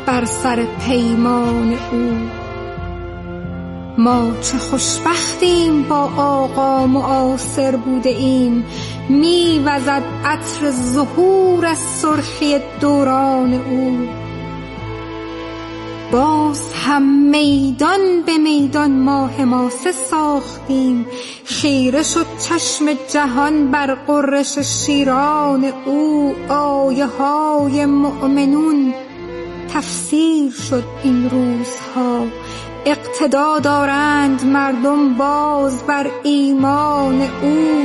بر سر پیمان او. ما چه خوشبختیم با آقا معاصر بوده ایم، می‌وزد عطر ظهور از سرخی دوران او. باز هم میدان به میدان ما حماسه ساختیم، خیره شد چشم جهان بر غرش شیران او. آیه های مؤمنون تفسیر شد این روزها، اقتدا دارند مردم باز بر ایمان او.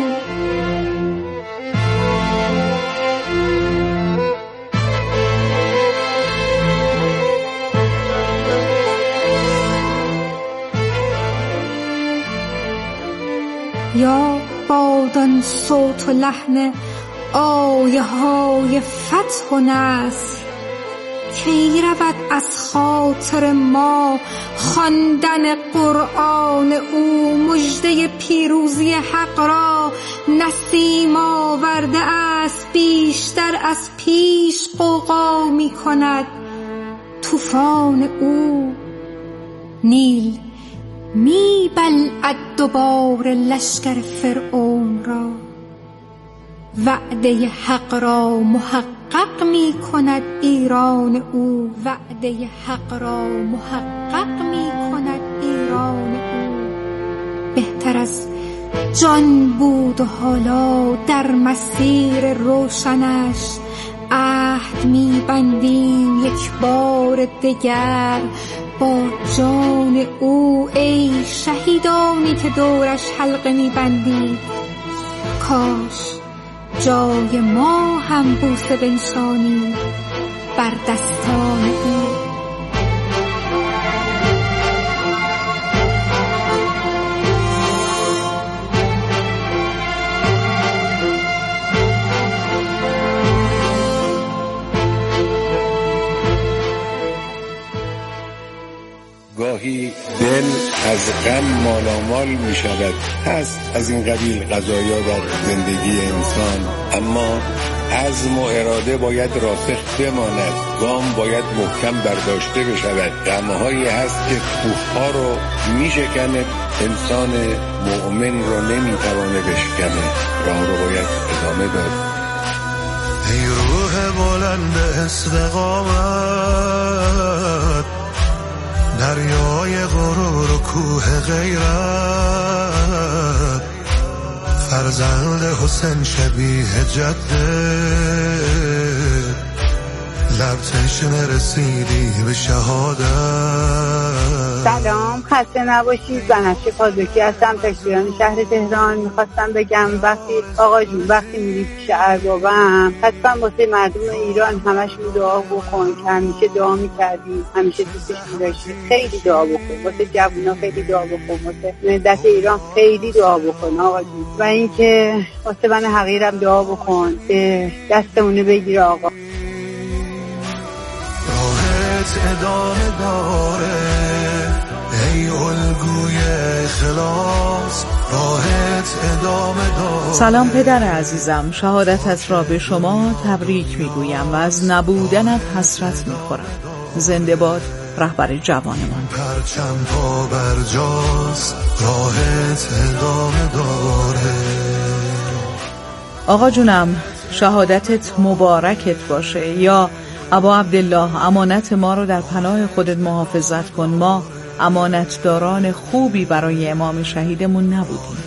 یا بادان صوت و لحن آیه های فتح و نصر، کی رود از خاطر ما خواندن قرآن او. مژده پیروزی حق را نسیم آورده است، بیشتر از پیش غوغا می کند طوفان او. نیل می بلعد دوباره لشکر فرعون را، وعده حق را محقق می کند ایران او. وعده حق را محقق می کند ایران او. بهتر از جان بود و حالا در مسیر روشنش عهد می بندیم یک بار دگر با جان او. ای شهیدانی که دورش حلقه می بندید، کاش جای ما هم بوسه بنشانید بر دستان او. گاهی دل از غم مالامال می شود، هست از این قبیل قضایا در زندگی انسان، اما عزم و اراده باید راسخ بماند، گام باید محکم برداشته بشود. غمهایی هست که کوهها رو می شکنه، انسان مؤمن رو نمی توانه بشکنه، راه رو باید ادامه داد. ای روح بلند استقامت، دریای غرور و کوه غیرت، فرزند حسین شبیه جده، لب تشنه رسیدی به شهادت. سلام، خسته نباشید. بنفشه پازوکی هستم، تشتیران شهر تهران. میخواستم بگم آقا جون وقتی میری پیش اربابم حتما واسه مردم ایران همشون دعا بکن که همیشه دعا میکردی، همیشه دوستش می‌داشتی. خیلی دعا بکن واسه جوونا، خیلی دعا بکن واسه ملت ایران، خیلی دعا بکن آقا جون. و اینکه واسه من حقیرم دعا بکن که دستمونه بگیره آقا. راهت ادامه داره ای الگوی اخلاص، راهت ادامه داره. سلام پدر عزیزم، شهادتت را به شما تبریک میگویم و از نبودنت حسرت میخورم. زنده باد رهبر جوانمان. پرچم پا برجاست، راهت ادامه داره. آقا جونم شهادتت مبارکت باشه. یا ابا عبدالله، امانت ما رو در پناه خودت محافظت کن. ما امانتداران خوبی برای امام شهیدمون نبودیم.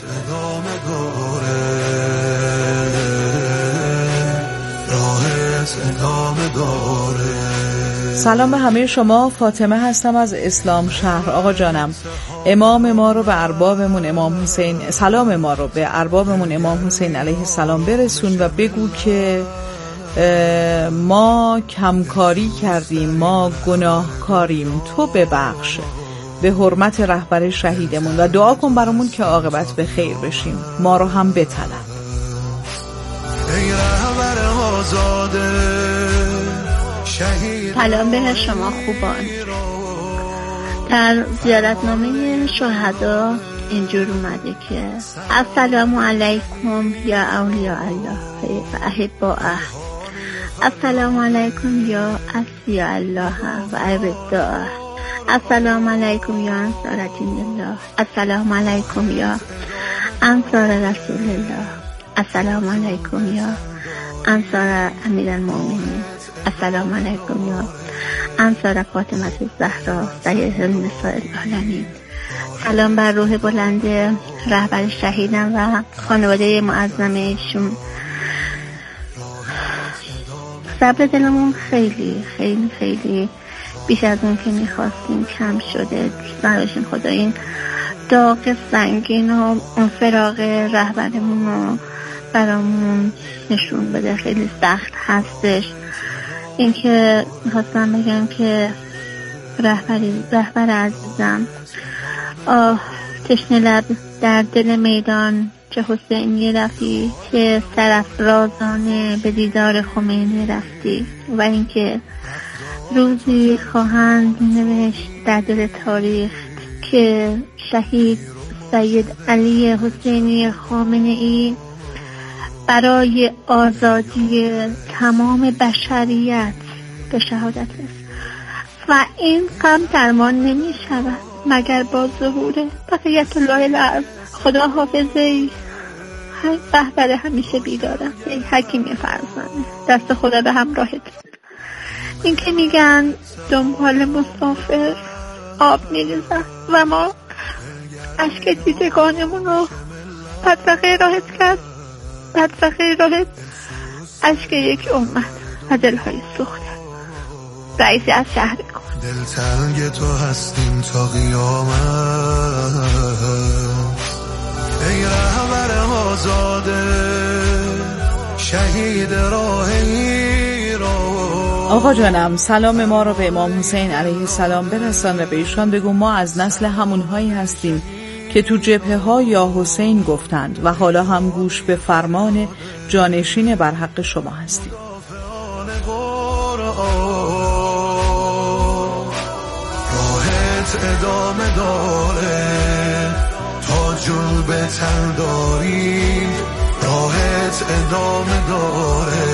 سلام به همه شما، فاطمه هستم از اسلام شهر. آقا جانم امام ما رو به اربابمون امام حسین، سلام ما رو به اربابمون امام حسین علیه السلام برسون و بگو که ما کمکاری کردیم، ما گناهکاریم، تو ببخش به حرمت رهبر شهیدمون و دعا کن برامون که عاقبت به خیر بشیم. ما رو هم بطلب. سلام به شما خوبان. در زیارتنامه شهدا اینجور اومده که السلام علیکم یا اولیاء الله و احباءه. السلام علیکم یا اصفیا الله و عبدالله. السلام علیکم یا انصار دین الله. السلام علیکم یا انصار رسول الله. السلام علیکم یا انصار امیرالمؤمنین. السلام علیکم یا انصار فاطمه الزهرا سید النساء العالمین. سلام بر روح بلند رهبر شهیدم و خانواده معظم ایشون. صبر دلمون خیلی خیلی خیلی بیش از اون که میخواستیم کم شده. براشون خدا این داغ سنگین و اون فراق رهبرمون رو برامون نشون بده. خیلی سخت هستش. این که میخواستم بگم که رهبر عزیزم، تشنه لب در دل میدان چه حسینی رفتی، چه سرافرازانه به دیدار خمینی رفتی، و اینکه روزی خواهند نوشت در دل تاریخ که شهید سید علی حسینی خامنه‌ای برای آزادی تمام بشریت به شهادت رسید و این غم درمان نمی شود مگر با ظهور بقیت الله الارض. خدا حافظه رهبر همیشه بیدارم، ای حکیم فرزانه، دست خدا به همراهت. این که میگن دنبال مسافر آب میریزن و ما اشک دیدگانمون رو بدرقه راحت کرد، بدرقه راحت اشک یک امت و دلهای سوخته. رئیسی از شهر کن دلتنگ تو هستیم تا قیامت، ای رهبر آزاده شهید راه ایران. آقا جانم، سلام ما رو به امام حسین علیه السلام برسان و به ایشان بگو ما از نسل همونهایی هستیم که تو جبهه ها یا حسین گفتند و حالا هم گوش به فرمان جانشین بر حق شما هستیم. راهت ادامه داره تا جون به تن داریم، راهت ادامه داره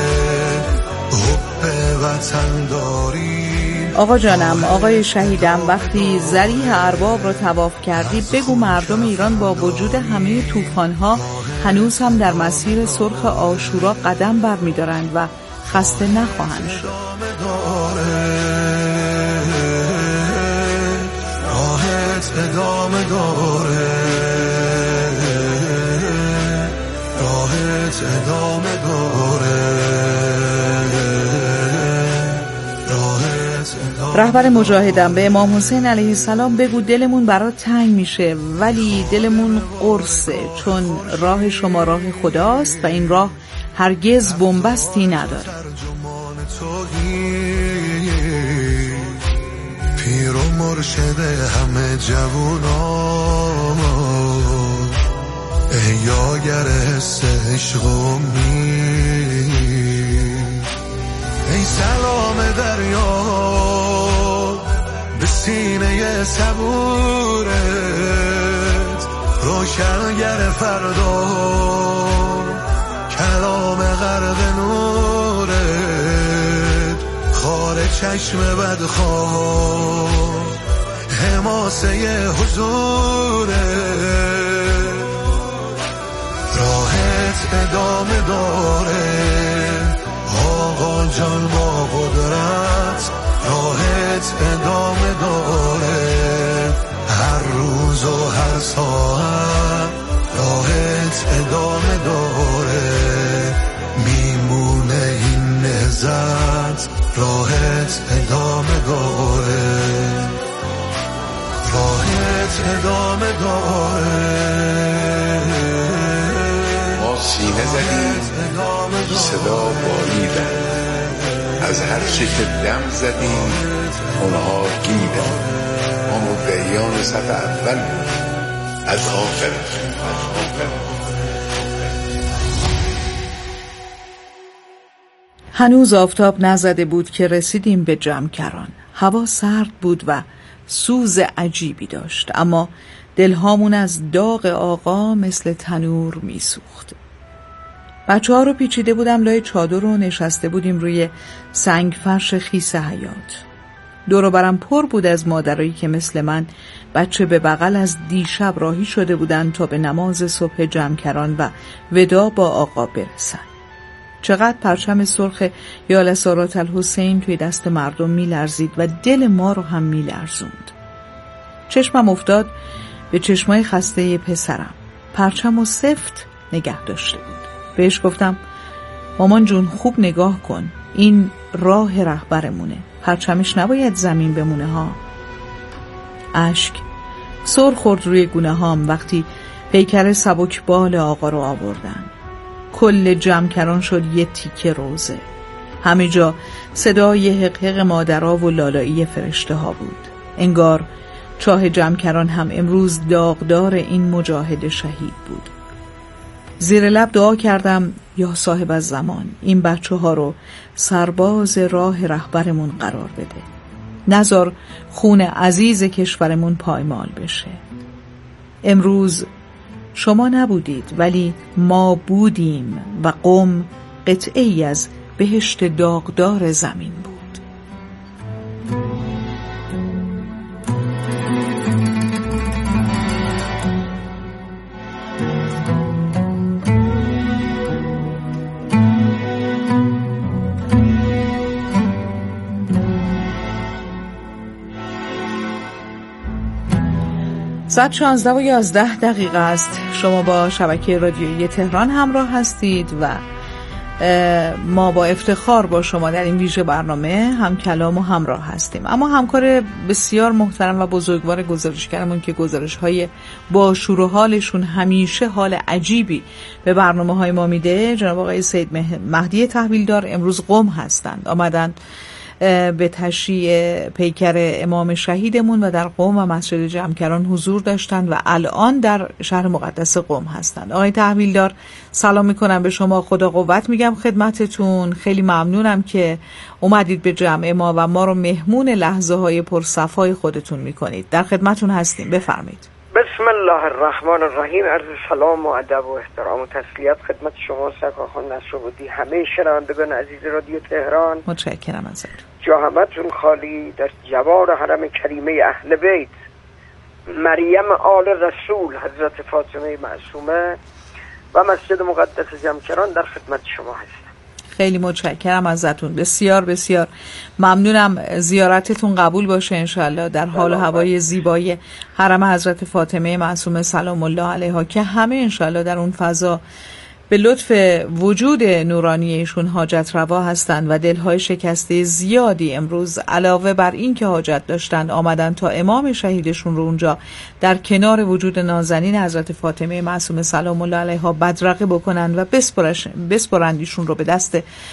حب وطن داریم. آقا جانم، آقای شهیدم، وقتی ذریح ارباب رو طواف کردی بگو مردم ایران با وجود همه طوفان‌ها هنوز هم در مسیر سرخ عاشورا قدم برمی‌دارند و خسته نخواهند شد. راهت ادامه داره، راهت ادامه داره. رهبر مجاهدم، به امام حسین علیه السلام بگو دلمون برات تنگ میشه ولی دلمون قرصه، چون راه شما راه خداست و این راه هرگز بنبستی نداره. پیر و مرشد همه جوونا، احیاگر حس عشق و ای سلام دریا به سینه صبورت، روشنگر فردا کلام غرق نورت، خار چشم بدخواه حماسه حضورت. راهت ادامه داره آقا جان با قدرت، راهت ادامه داره هر روز و هر ساعت، راهت ادامه داره میمونه این نهضت، راهت ادامه داره، راهت ادامه داره. ما سینه زدیم صدا باریدن، از هر چه که دم زدیم اونها گیدن. ما مدعیان صف اول از آخر. هنوز آفتاب نزده بود که رسیدیم به جمکران. هوا سرد بود و سوز عجیبی داشت، اما دلهامون از داغ آقا مثل تنور میسوخت. بچه‌ها رو پیچیده بودم لای چادر و نشسته بودیم روی سنگ فرش خیس حیاط. دور و برم پر بود از مادرایی که مثل من بچه به بغل از دیشب راهی شده بودن تا به نماز صبح جمکران و ودا با آقا برسن. چقدر پرچم سرخ یا لسارات الحسین توی دست مردم میلرزید و دل ما رو هم میلرزوند. چشمم افتاد به چشمای خسته پسرم. پرچم و سفت نگه داشته بود. بهش گفتم مامان جون خوب نگاه کن، این راه رهبرمونه، پرچمش نباید زمین بمونه ها. اشک سر خورد روی گونه هام وقتی پیکر سبک بال آقا رو آوردن. کل جمکران شد یه تیکه روزه. همه جا صدای حقحق مادرها و لالایی فرشته ها بود. انگار چاه جمکران هم امروز داغدار این مجاهد شهید بود. زیر لب دعا کردم یا صاحب الزمان این بچه ها رو سرباز راه رهبرمون قرار بده. نذار خون عزیز کشورمون پایمال بشه. امروز شما نبودید ولی ما بودیم و قم قطعه‌ای از بهشت داغدار زمین بود. ساعت 16:11 است. شما با شبکه رادیویی تهران همراه هستید و ما با افتخار با شما در این ویژه برنامه هم کلام و همراه هستیم. اما همکار بسیار محترم و بزرگوار گزارشگرمون که گزارش‌های با شور و حالشون همیشه حال عجیبی به برنامه‌های ما میده، جناب آقای سید مهدی تحویلدار امروز قم هستند. آمدند به تشییع پیکر امام شهیدمون و در قم و مسجد جمکران حضور داشتند و الان در شهر مقدس قم هستند. آقای تحویلدار سلام میکنم به شما، خدا قوت میگم خدمتتون. خیلی ممنونم که اومدید به جمع ما و ما رو مهمون لحظه های پرصفای خودتون میکنید. در خدمتون هستیم، بفرمایید. بسم الله الرحمن الرحیم. عرض سلام و ادب و احترام و تسلیت خدمت شما سرکارخان نصرالدین، همه شنوندگان عزیز رادیو تهران. متشکرم ازتون. جا همتون خالی در جوار حرم کریمه اهل بیت مریم آل رسول حضرت فاطمه معصومه و مسجد مقدس جمکران در خدمت شما هستم. خیلی متشکرم ازتون، بسیار بسیار ممنونم. زیارتتون قبول باشه انشالله در حال و هوای زیبای حرم حضرت فاطمه معصومه سلام الله علیها که همه انشالله در اون فضا به لطف وجود نورانی ایشون حاجت روا هستند و دلهای شکسته زیادی امروز علاوه بر این که حاجت داشتند آمدن تا امام شهیدشون رو اونجا در کنار وجود نازنین حضرت فاطمه معصومه سلام الله علیها بدرقه بکنن و بسپرند ایشون رو به دست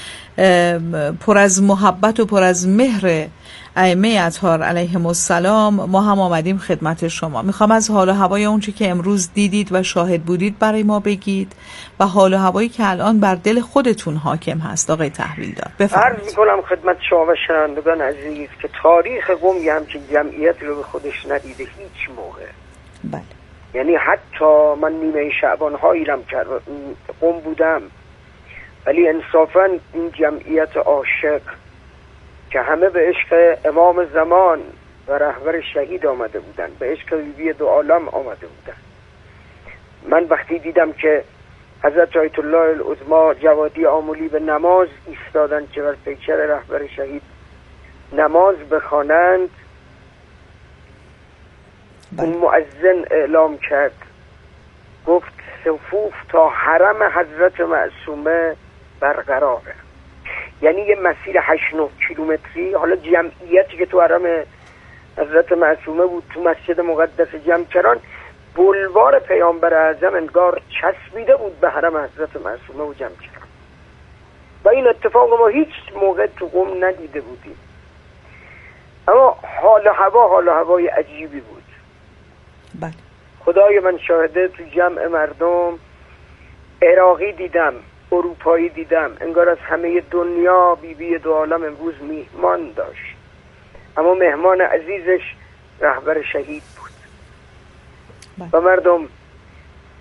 پر از محبت و پر از مهر ائمه اطهار علیهم السلام. ما هم آمدیم خدمت شما. میخوام از حال و هوای اونچه که امروز دیدید و شاهد بودید برای ما بگید و حال و هوایی که الان بر دل خودتون حاکم هست. آقای تحویلدار بفرمایید. عرض میکنم خدمت شما و شنوندگان عزیز که تاریخ قم یه همچین جمعیت رو به خودش ندیده هیچ موقع. بله. یعنی حتی من نیمه شعبان هایی رم قم بودم ولی انصافا این جمعیت عاشق که همه به عشق امام زمان و رهبر شهید آمده بودن، به عشق بیبی دو عالم آمده بودن. من وقتی دیدم که حضرت آیت الله العظما جوادی آملی به نماز ایستادن که بر پیکر رهبر شهید نماز بخوانند، اون مؤذن اعلام کرد، گفت صفوف تا حرم حضرت معصومه برقراره. یعنی یه مسیر 8-9 کیلومتری. حالا جمعیتی که تو حرم حضرت معصومه بود، تو مسجد مقدس جمکران، بلوار پیامبر اعظم انگار چسبیده بود به حرم حضرت معصومه و جمکران و این اتفاق ما هیچ موقع تو قم ندیده بودیم. اما حال و هوای عجیبی بود. بله. خدای من شاهده، تو جمع مردم عراقی دیدم، اروپایی دیدم، انگار از همه دنیا بیبی دو عالم امروز میهمان داشت، اما مهمان عزیزش رهبر شهید بود. و مردم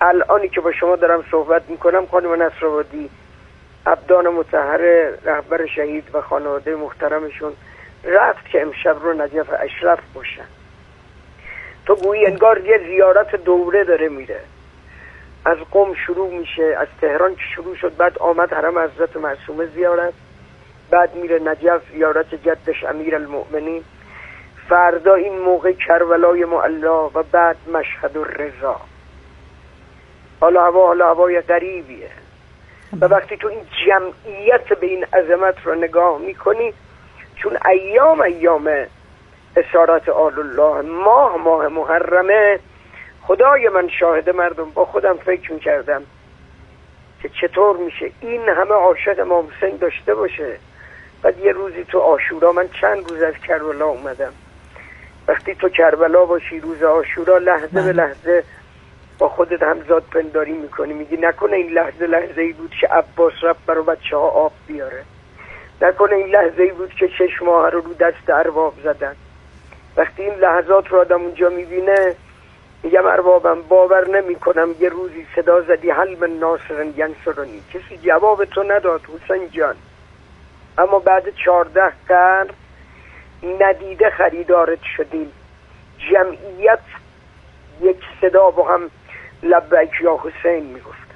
الانی که با شما دارم صحبت میکنم خانم نصرآبادی ابدان مطهر رهبر شهید و خانواده محترمشون رفت که امشب رو نجف اشرف باشن. تو گویی انگار یه زیارت دوره داره میره، از قم شروع میشه، از تهران که شروع شد، بعد آمد حرم حضرت معصومه زیارت، بعد میره نجف زیارت جدش امیر المؤمنین، فردا این موقع کربلای معلا و بعد مشهد الرضا. حالا هوای غریبیه و وقتی تو این جمعیت به این عظمت رو نگاه میکنی، چون ایام اسارت آل الله، ماه محرمه، خدای من شاهد مردم، با خودم فکر میکردم که چطور میشه این همه عاشق امام حسین داشته باشه. بعد یه روزی تو عاشورا، من چند روز از کربلا اومدم، وقتی تو کربلا باشی روز عاشورا، لحظه به لحظه با خودت همزاد پنداری میکنی، میگی نکنه این لحظه ای بود که عباس رفت برای بچه ها آب بیاره، نکنه این لحظه ای بود که 6 ماه رو دست ارباب زدن. وقتی این لحظات رو آدم اونجا میبینه، میگم اربابم باور نمی کنم یه روزی صدا زدی هل من ناصر ینصرنی، کسی جواب تو نداد حسین جان، اما بعد 14 قرن ندیده خریدارت شدیم، جمعیت یک صدا با هم لبیک یا حسین میگفتن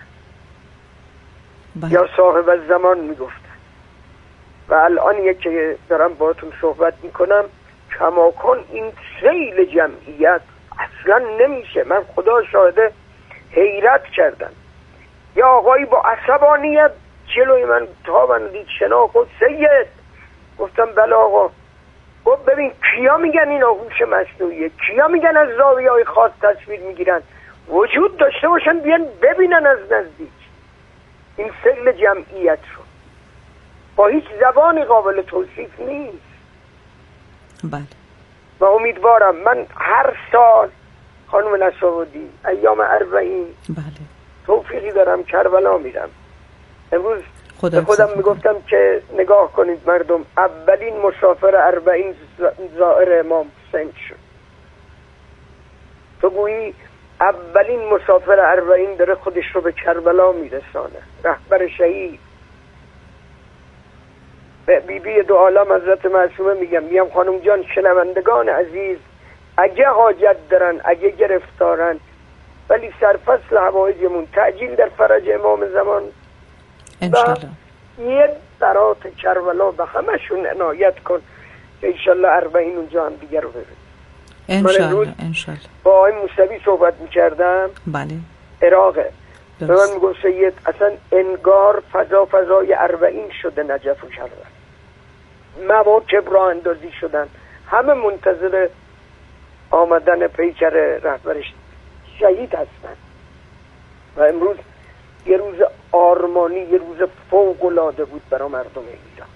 یا صاحب الزمان میگفتن. و الان که دارم باهاتون صحبت میکنم، کماکن این سیل جمعیت اصلا نمیشه. من خدا شاهده حیرت کردم، یا آقایی با عصبانیت جلوی من تا دید شنا خود سید، گفتم بله آقا. گفت ببین کیا میگن این هوش مصنوعیه، کیا میگن از زاویه‌های خاص تصویر میگیرن، وجود داشته باشن بیان ببینن از نزدیک این سیل جمعیت رو، با هیچ زبانی قابل توصیف نیست. بله. و امیدوارم من هر سال خانم نصرآبادی ایام 40 بله توفیقی دارم کربلا میرم. امروز به خودم میگفتم که نگاه کنید مردم، اولین مسافر 40 زائر امام حسین شد. تو گویی اولین مسافر 40 داره خودش رو به کربلا میرسانه، رهبر شهید. به بیبی دو عالم حضرت معصومه میگم خانم جان، شنوندگان عزیز، اگه حاجت دارن، اگه گرفتارن، ولی سرفصل حوایجمون تعجیل در فرج امام زمان انشالله، یه برات کربلا به همشون عنایت کن که انشالله 40 اونجا هم دیگر رو ببین. انشالله. با آقای موسوی صحبت میکردم، بله عراقه، به من میگفت سید اصلا انگار فضای 40 شده نجف و کربلا، مواکب راه اندازی شدن، همه منتظر آمدن پیکر رهبر شهید هستن. و امروز یه روز آرمانی، یه روز فوق‌العاده بود برای مردم ایران،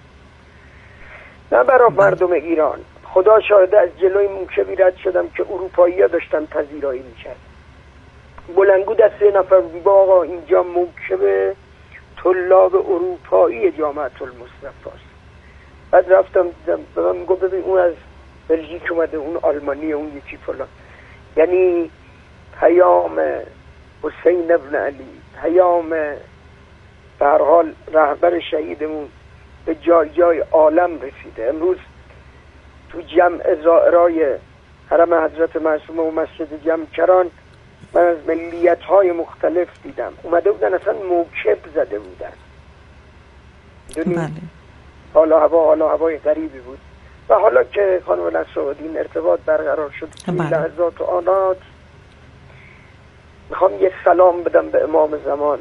نه برای مردم ایران. خدا شاهده از جلوی موکبی رد شدم که اروپایی‌ها داشتن پذیرایی میکرد. بلندگو دست 3 نفر بود، آقا اینجا موکب طلاب اروپایی جامعه المصطفی است. بعد رفتم به من میگو ببین اون از بلژیک اومده، اون آلمانی، اون یکی فلان. یعنی پیام حسین ابن علی، پیام به هر حال رهبر شهیدمون به جای عالم رسیده. امروز تو جمع زائرای حرم حضرت معصومه و مسجد جمکران من از ملیت‌های مختلف دیدم، اومده بودن اصلا موکب زده بودن. بله. حالا هوای غریبی بود. و حالا که خانم نصرآبادی این ارتباط برقرار شد توی لحظات و آنات، میخوام یه سلام بدم به امام زمان.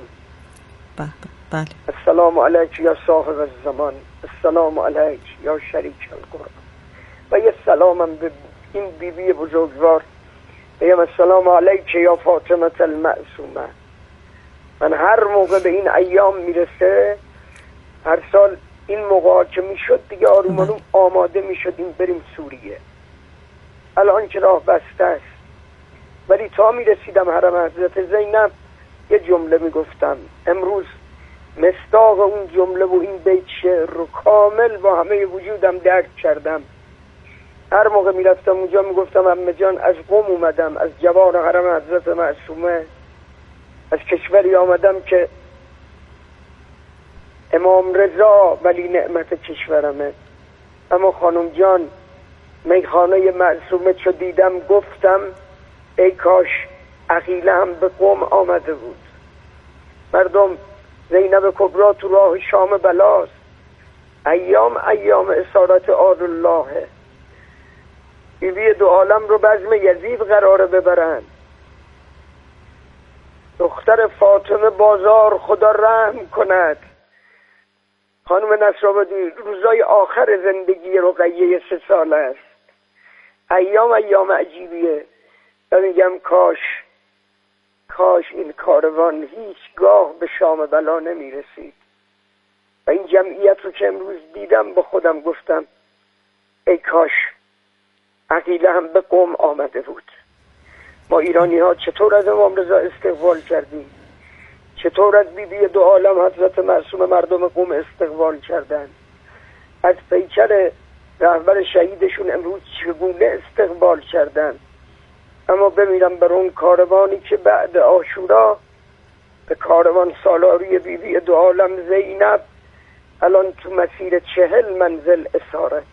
بله. السلام علیک یا صاحب الزمان، السلام علیک یا شریک القرآن. و یه سلامم به این بیبی بزرگوار، بگم السلام علیک یا فاطمه المعصومه. من هر موقع به این ایام میرسه، هر سال این موقع که میشد دیگه آروم آماده میشدیم بریم سوریه. الان که راه بسته است، ولی تا میرسیدم حرم حضرت زینب یه جمله میگفتم. امروز مصداق اون جمله و این بیت شعر رو کامل با همه وجودم درک کردم. هر موقع میرفتم اونجا میگفتم عمه جان از قم اومدم، از جوار حرم حضرت معصومه، از کشوری آمدم که امام رضا ولی نعمت کشورمه. اما خانم جان، میخانه معصومه چو دیدم گفتم ای کاش عقیله هم به قم آمده بود. مردم زینب کبرا تو راه شام بلاست، ایام اسارت آل الله. بیبی دو عالم رو بزم یزید قراره ببرن. دختر فاطمه بازار خدا رحم کند. خانم نصرآبادی، روزای آخر زندگی رقیه 3 ساله است. ایام عجیبیه و میگم کاش این کاروان هیچگاه به شام بلا نمیرسید. و این جمعیت رو که امروز دیدم با خودم گفتم ای کاش عقیله هم به قم آمده بود. ما ایرانی ها چطور از امام رضا استقبال کردیم، چطور از بیبی دو عالم حضرت معصومه مردم قم استقبال کردن، از پیکر رهبر شهیدشون امروز چگونه استقبال کردن. اما بمیرم بر اون کاروانی که بعد عاشورا به کاروان سالاری بیبی دو عالم زینب الان تو مسیر 40 منزل اسارت.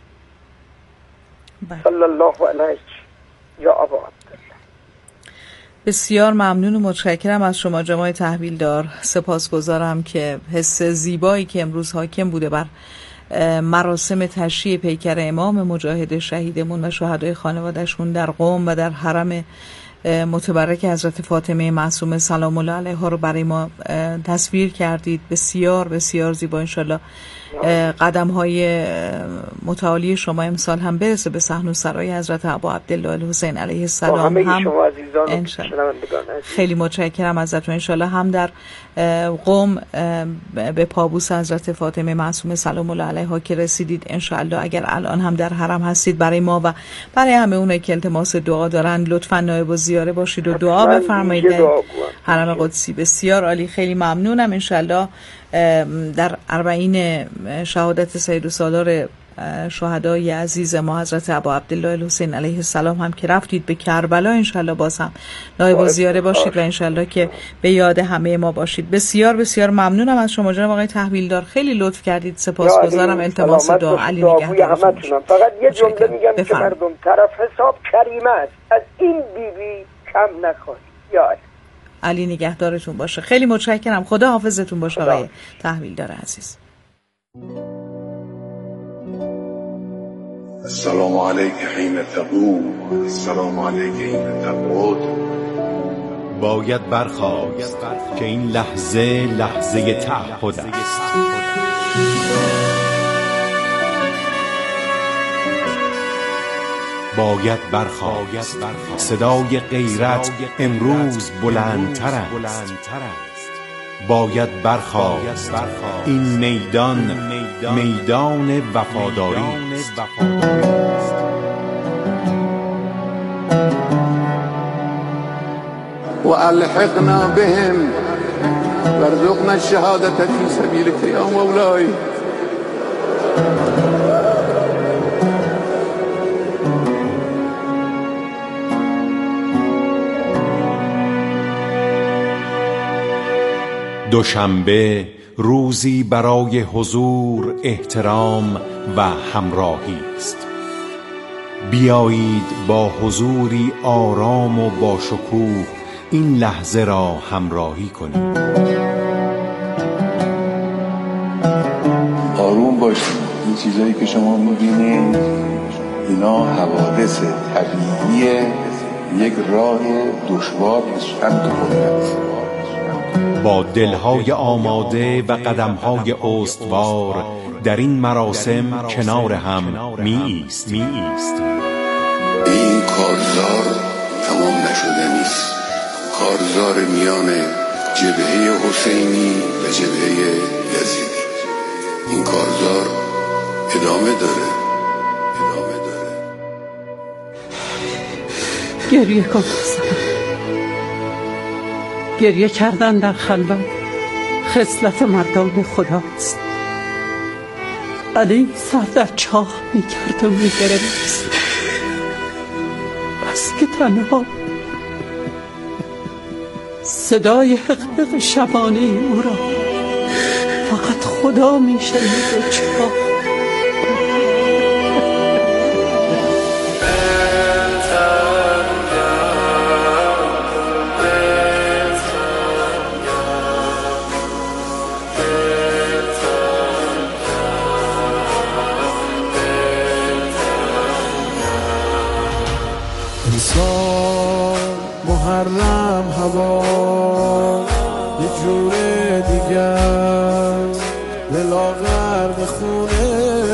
صلی الله علیه یا ابا عبدالله. بسیار ممنون و متشکرم از شما جناب تحویلدار. سپاسگزارم که حس زیبایی که امروز حاکم بوده بر مراسم تشییع پیکر امام مجاهد شهیدمون و شهدای خانوادهشون در قم و در حرم متبرک حضرت فاطمه معصومه سلام الله علیها رو برای ما تصویر کردید. بسیار بسیار زیبا. انشالله قدم های متعالی شما امسال هم برسه به صحن و سرای حضرت ابا عبدالله الحسین علیه السلام. هم خیلی متشکرم ازتون. انشالله هم در قم به پابوس حضرت فاطمه معصومه سلام الله علیها که رسیدید، انشالله اگر الان هم در حرم هستید برای ما و برای همه اونایی که التماس دعا دارن لطفاً نایب الزیاره باشید و دعا بفرمایید حرم قدسی. بسیار عالی، خیلی ممنونم. انشالله در 40 شهادت سید و سالار شهدای عزیز ما حضرت ابا عبدالله الحسین علیه السلام هم که رفتید به کربلا، انشالله باز هم نایب الزیاره باشید و انشالله که به یاد همه ما باشید. بسیار بسیار ممنونم از شما جناب آقای تحویلدار، خیلی لطف کردید. سپاسگزارم. التماس دعا. علی نگهدارتون. فقط یه جمله میگم که مردم طرف حساب کریمه است، از این بیبی کم نخواهید. یا علی نگهدارتون باشه. خیلی متشکرم. خدا حافظتون باشه آقای تحویلدار عزیز. السلام علیک حین تقوم، السلام علیک حین تقعد. باید برخاست که این لحظه تعهد است. باید برخاست، صدای غیرت امروز بلندتر است. باید برخاست، این میدان وفاداری است. و الحقنا بهم وارزقنا الشهادة في سبيلك يا مولاي. دوشنبه روزی برای حضور، احترام و همراهی است. بیایید با حضوری آرام و با شکوه این لحظه را همراهی کنیم. آروم باشید. این چیزایی که شما می‌بینید اینا حوادث طبیعی یک راه دشوار چند است. با دلهای آماده و قدمهای استوار در این مراسم کنار هم می ایستیم. این کارزار تمام نشده نیست. کارزار میان جبهه حسینی و جبهه یزیدی. این کارزار ادامه داره. گریه کن. گریه کردن در خلوت خصلت مردان خداست. علی سر در چاه میکرد و میگرفت، بس که تنها صدای حقیق شبانه او را فقط خدا می شنید و چرا. محرم هوا یه جور دیگر دلا غرق خونه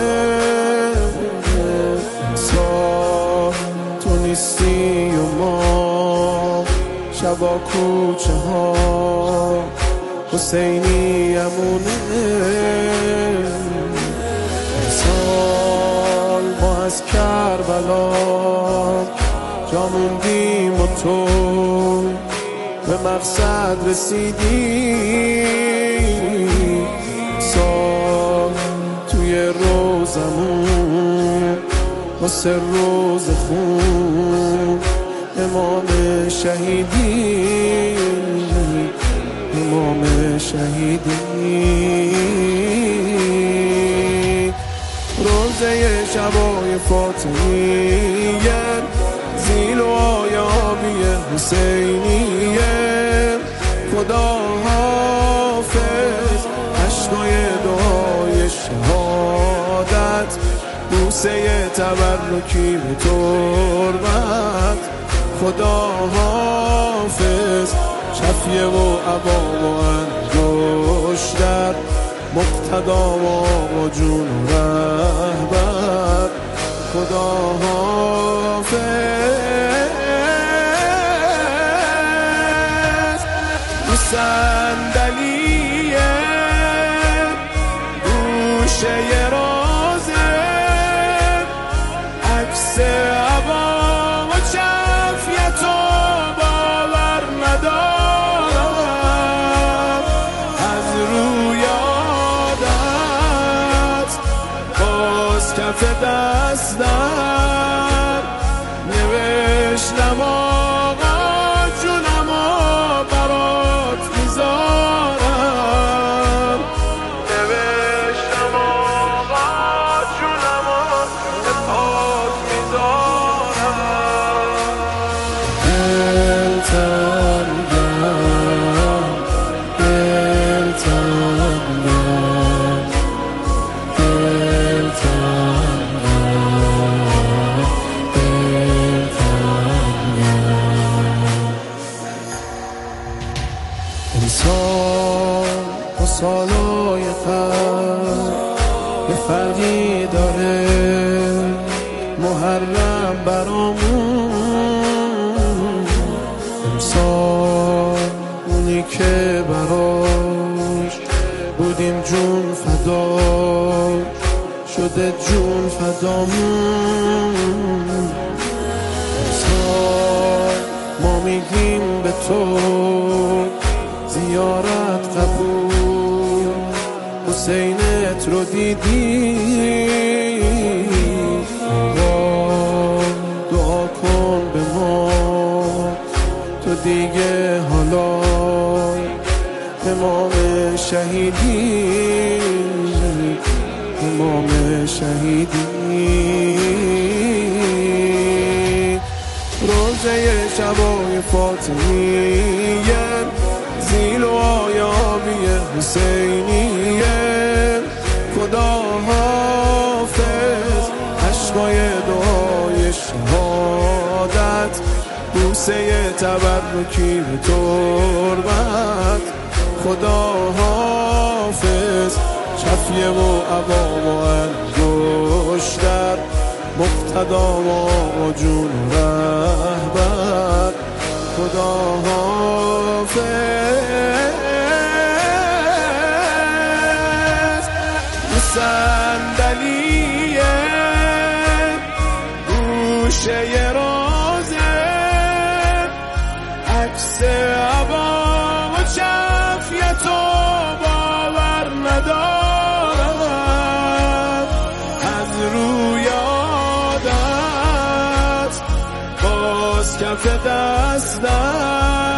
سال تو نیستی و ما شبا کوچه ها حسینی امونه سال ما از کربلا جا موندیم و تو به مقصد رسیدی سال توی روزمون واسه روز خون امام شهیدی امام شهیدی روزه شبای فاطمیه زیل و آیابی حسینیه خدا حافظ عشقای دعای شهادت بوسه تبرکی به تربت خدا حافظ شفیه و عبا و انگشتر مقتدا و آقا جون و رهبر خدا حافظ تو صندلیه گوشه رازه عکس عبا و چفیتو باور ندارم از روی عادت باز کف دستم نوشتم آقا جونم و برات میذارم نوشتم آقا جونم و برات میذارم انسان با سالای قبل یه فرقی داره محرم برامون امسال اونی که براش بودیم جون فدا شده جون فدامون امسال ما میگیم به تو زیارت قبول حسینت رو دیدی دعا کن به ما تو دیگه حالا امام شهیدی امام شهیدی روزه شبای فاطمیه زیل و آیابی حسینیه خدا حافظ عشقای دعای شهادت بوسه تبرکی به تربت خدا حافظ شفیه و عبا و انگشتر مقتدا و آقا جون و رهبر خدا حافظ صندلیه گوشه رازه عکس عبا و چفیتو باور ندارم از روی عادت باز کف دستم